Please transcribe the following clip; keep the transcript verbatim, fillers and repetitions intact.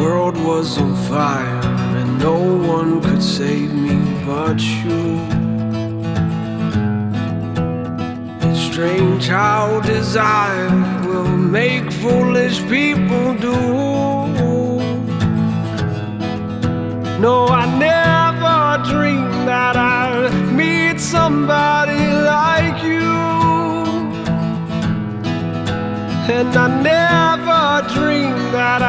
world was on fire and no one could save me but you. It's strange how desire will make foolish people do. No, I never dreamed that I'd meet somebody like you. And I never dreamed that